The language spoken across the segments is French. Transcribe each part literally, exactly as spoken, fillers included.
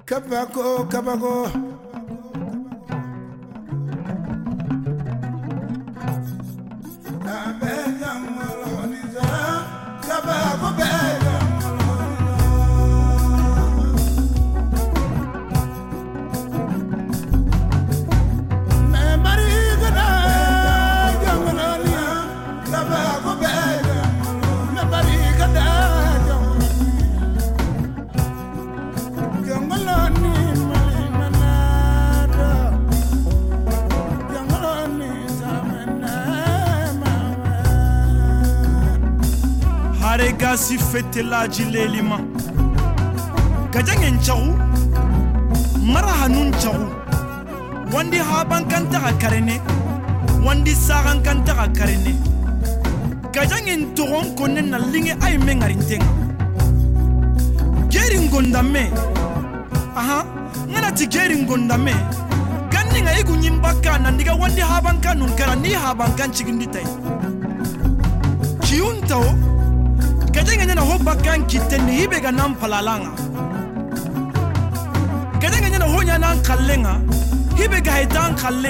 Kabako, kabako. Gasi fete la jilelima gajangen chawu mara hanun chawu wandi haban kanta karene wandi sagan kanta karene gajangen togon konen na linge ay mengarintenga gering gondame aha ngana ti gering gondame ganni nga igu nyimbaka na ndiga wandi haban kanun karani haban kan chiginditay kiuntao Kadenge nyana ho bakan kiteni hibe ga nam palalanga. Kadenge nyana ho nyana kallenga hibe ga hetan kalle.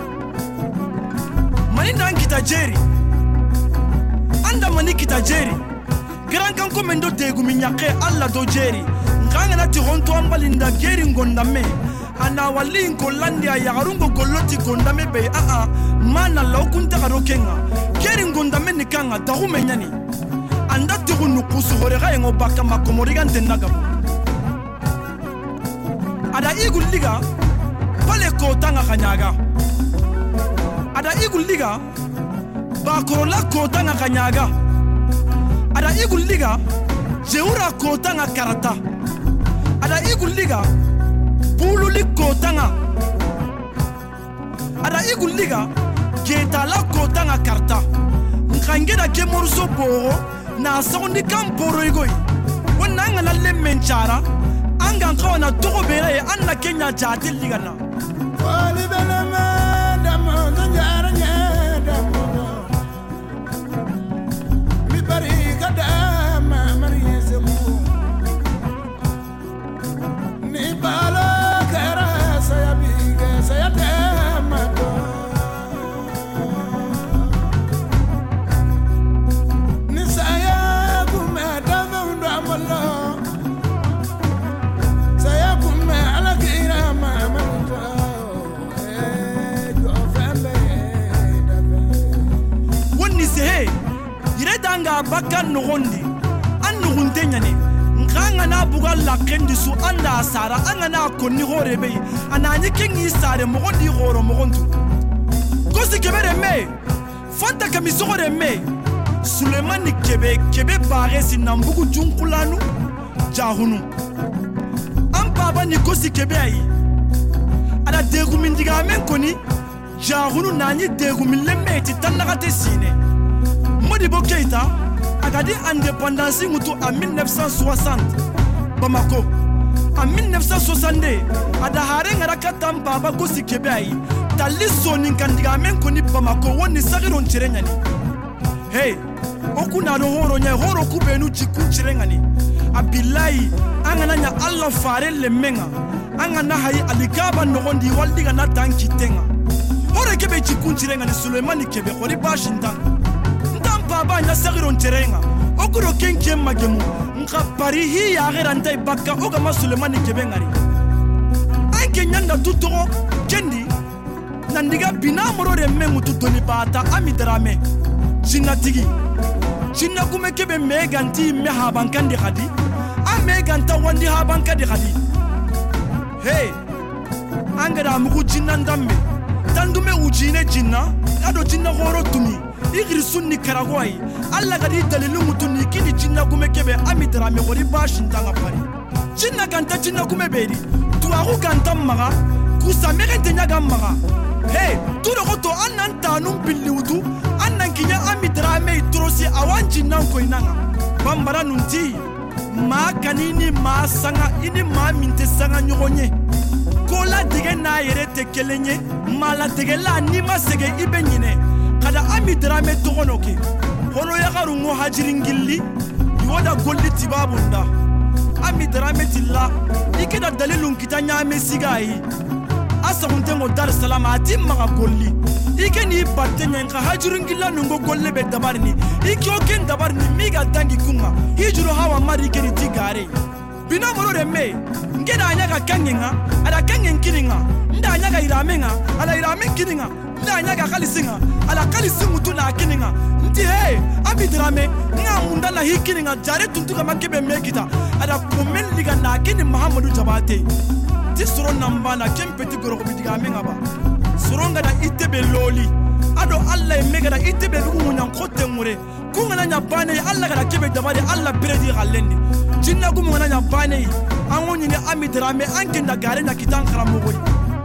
Mani dan kita jeri. Anda mani kita jeri. Gran kan komendo degu minyake alla do jeri. Nganga na ti honto ambalinda geri ngondame. Ana wali nkolandia ya garungo goloti gondame be a a mana laukunta garokenga. Geri ngondame nikanga dahume nyani. Anda tugunu kusu horega yengo baka makomoriga ntendaga ada iguliga pale kotanga kanyaga ada iguliga bakorola kotanga kanyaga ada iguliga jeura kotanga karata ada iguliga bululi kotanga ada iguliga getala kotanga karta nkangeda kemorso boro na sondi kamporo igoi wonanga na lemenchara anga nkona togo bere anna Kenya jati ligana wali belama damo njara nyadamo mi bari kadama mariyese mu ni bala kara saya biga saya tema Danga baka nogondi an nugunte nyane nganga na buga la kendi su anda sara anga na konni horebe anani kengi sare mogondi horo mogondu kosi kebere me fanta kamisore me Sulemani kebe kebe bare sinambugu junkulanu jahunu am baba ni kosi kebe ai ada degu mindiga men koni jahunu nani degu milemme ti tanagate sine Modibo Keita a gardé indépendance en mille neuf cent soixante. Bamako. En mille neuf cent soixante-deux, a dahare ngarakat baba gosi kebai. Tali soni kandiga men koni Bamako woni sagiron chirenyani. Hey, okuna no horo nya horo kubenu chiku chirengani. Abillahi angananya Allah fare le menga. Angana hayi alikaba no gondi waldiga na tanki tenga. Horo kebe chiku chirengani Sulemani kebe khori bashindan. Baba nya sagiron terenga okuro kenke magemu nka pari hi ya geranta baka ogama Sulemani kebengari anke nyanda tutoro kendi nandiga bina morore mengu tutoni bata amidrame jinatigi jinagume kebe meganti me habankandi khadi a meganta wandi habankadi khadi hey angara mugu jinandambe tandume ujine jinna ado jinna horo tumi igri sunni karagwai alla gadi dalilu mutuni kini jinna gume kebe amitra me gori bashintanga pari jinna ganta jinna gume bedi tuaru ganta maga kusa merente nyaga maga hey tudo goto ananta num billiwutu annan kinya amitra me trosi awanji nan ko inanga bambara nunti ma kanini ma sanga ini ma minte sanga nyogonye kola dige na yerete kelenye mala dige la ni masege ibenyine kada amidra me togonoke hono ya garungo hajiringilli yoda golli tibabunda ami drame tilla ikeda dalilun kitanya mesigai asa huntengo Dar es Salaam ati maga golli ikeni battenya nka hajurungilla nungo golle be dabarni ikyoken dabarni miga dangi kunga hijuru hawa mari keni tigare bina moro remme ngeda anyaga kangenga ala kangen kininga nda anyaga iramenga ala iramen kininga nda anyaga kalisinga ala kalisingu tuna kininga nti he abidrame nga munda la hikininga jare tuntuka makebe mekita ala komen liga na kini Muhammadu Jabate ti soro nambana kempeti goro bidiga menga ba soronga da itebe loli ado Allah mega da itebe ku nyan khote ngure kungana nya bane Allah ga kebe dabare Allah bredi galendi jinna ku ngana nya bane angoni ni amidrame ankinda gare na kitan karamo gori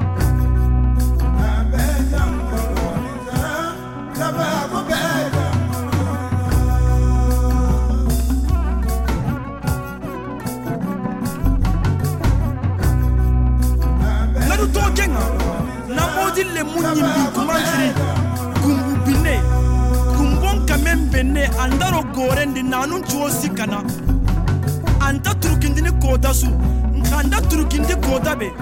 le munyi kumangiri kumbubine kumbon kamembene andaro gorendi nanun chuosi kana anta turukindini kodasu nkanda turukindi kodabe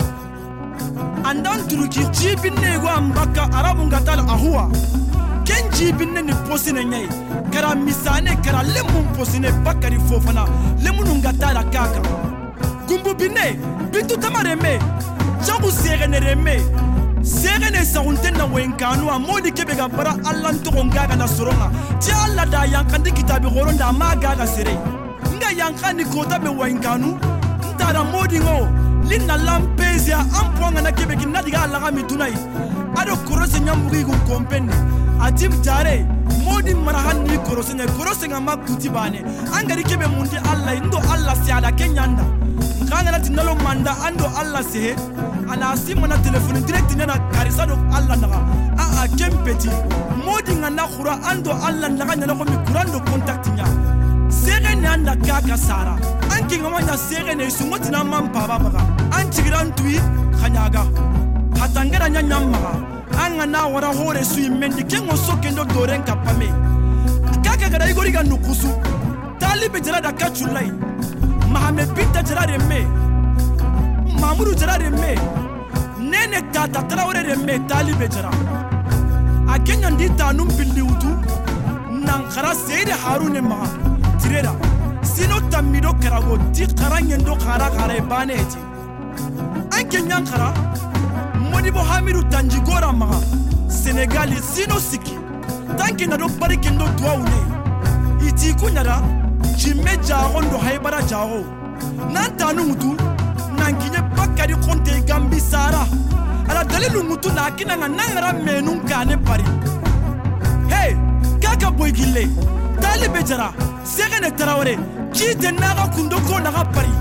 andan turuki jibine go ambaka arabu ngatala ahua ken jibine ni posine nyai kara misane kara lemun posine bakari fofana lemunu ngatala kaka kumbubine bitu tamareme jagu serene reme Serene saunten na wenkanu amodi kebega bara Allah ntoko ngaga na soronga ti Allah da yankandi kitabi goronda magaga sere nga yankani kota be wenkanu ntara modi ngo linna lampezia ampoanga na kebegi nadiga Allah ga mitunai ado korose nyambugi ku kompendi atim tare modi marahani korose nya korose nga makuti bane angari kebe mundi Allah ndo Allah siada kenyanda nganga na tinalo manda ando Allah sehe ana asima na telefoni direct nena karisa do Allah naga a a kempeti modi ngana khura ando Allah naga nyana ko mi kurando contact nya sere nanda kaka sara anki ngamanya sere ne sumoti na mampa baba anti grantui khanyaga hatangera nya nyamma anga na wara hore sui mendi kengo sokendo doren kapame kaka gara igori ga nukusu talibe jara da kachulai Mohamed Binta jara remme Mamoudou jara remme nene tata Traoré remme talibe jara akenya ndita numbili utu nankara Seydi Harune ma tirera sino tamido karago ti karangendo kara kara baneti akenya nkara Modibo Hamidou Tanjigora ma Senegal sino siki tanki na do barikendo tuaune iti kunyara jimme jarondo haibara jaro nantanu mutu nankinye bakari konte gambi sara ala dalilu mutu na akina nga nangara menun kane pari hey kaka boygile talibe jara segene Traoré kite naga kundoko naga pari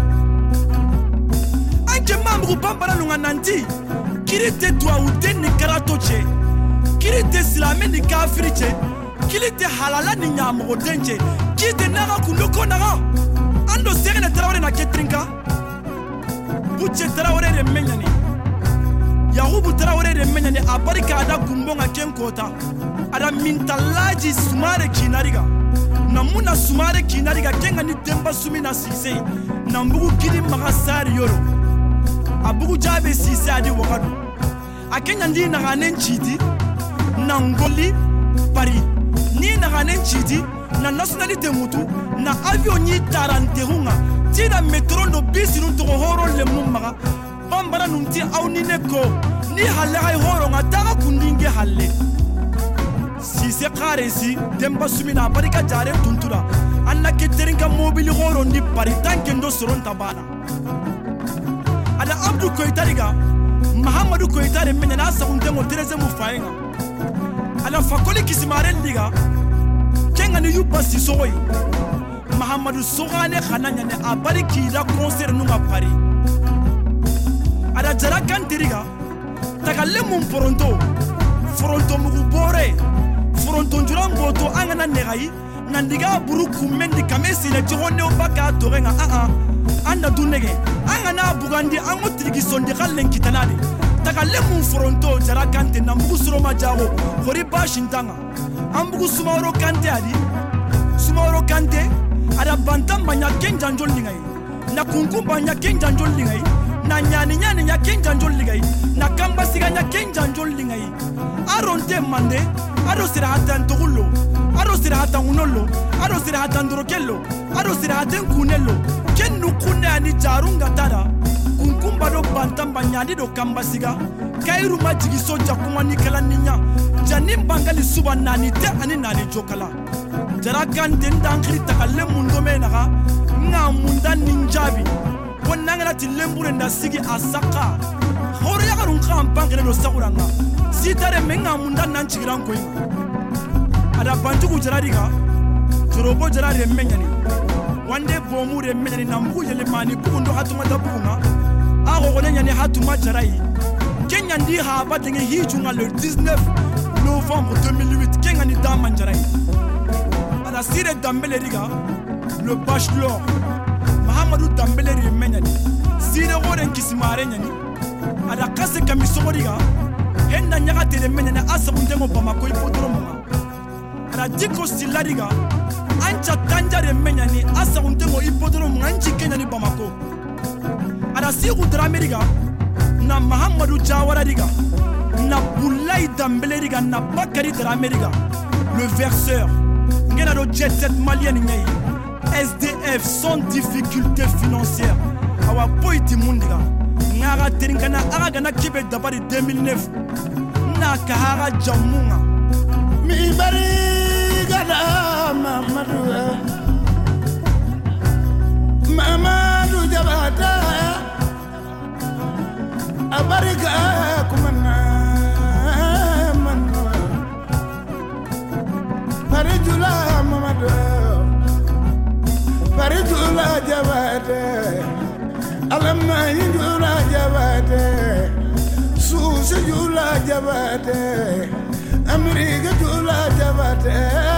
anke mambu bambara lunga nanti kirite twa udeni karatoche kirite silame ni kafiriche kilite halala ni nyamo denje kite naga kundoko naga ando segene Traoré na ketrinka buche Traoré de menyani Yahubu Traoré de menyani abarika ada gumbonga kenkota ada mintalaji sumare kinariga namuna sumare kinariga kenga ni temba sumina sise nambugu kidi magasari yoro abugu jabe sise adi wakadu akenya ndi naga nenchiti nangoli pari ni naga nenchiti na nationalité mutu na avion ni tarante hunga tina metro no bisi nun to horo le mumma bambara nun ti awni neko ni halle hay horo nga daga kundinge halle si se qaresi demba sumina barika jare tuntura anna keteringa mobile horo ndi pari tanke ndo soronta bana ada Abdou Koita riga Mahamadou Koita re menya na sa unte mo tereze mu faenga ala fakoli kisimare liga kenga ni yuba sisoy Mahamadou Sogane khananya ne abariki da concert nunga pari ada jara kantiriga tagalle mum foronto foronto mugu bore foronto njurango to angana negai nandiga buruku mendi kamesi le tirone obaka torenga a a anda dunege angana bugandi angotrigi sonde kallen kitanade tagalle mum foronto jara kante nambugu suroma jago hori bashintanga ambugu sumawro kante adi sumawro kante ada bantamba nya kenjanjol ningai na kunkumba nya kenja njolli ngai na nyani nyani nya kenja njolli ngai na kamba siga nya kenja njolli ngai aronte mande aro sira hatan togullo aro sira hatan unollo aro sira hatan dorokello aro sira hatan kunello kennu kunne ani jarunga tara kunkumba do bantamba nyadi do kamba siga kairu majigi soja kuma ni kala ninya janim bangali suba nani te ani nani jokala jara kan den dangri takalle mundo menaga nga munda ninjabi wonnangala tilembure nda sigi asaka hore ya garun kan bangale do sakuranga sitare menga munda nan chigiran koyi ada bantugu jara diga jorobo jara re menyani wande bomu re menyani nambu yele mani bundo hatuma dabunga ago golenya ni hatuma jarai Kenya ndi ha batengi hijunga le dix-neuf novembre deux mille huit Kenya ni dama njarai ala sire Dambélé riga le bachelor Mahamadou Dambélé ri menyani sire gore nkisimare nyani ala kase kamisogo riga henda nyaga tere menyani asabunde mo Bamako ipodoro mo ala diko sila riga ancha tanjare menyani asabunde mo ipodoro mo anchi Kenya ni Bamako ala siru drame riga na Mahamadou Jawara riga na Boulaye Dambélé riga na Bakary Dramé riga le verseur ngena do jet set malien ngay S D F sans difficulté financière awa poiti mundiga ngara teringana aga gana kibe dabari deux mille neuf na kahara jamunga mi bari gada Mamadou Mamadou Jabata Abarika kumana manu Parijula Mamadou Parijula Jabate Alama Jula Jabate Susi Jula Jabate Amerika Jula Jabate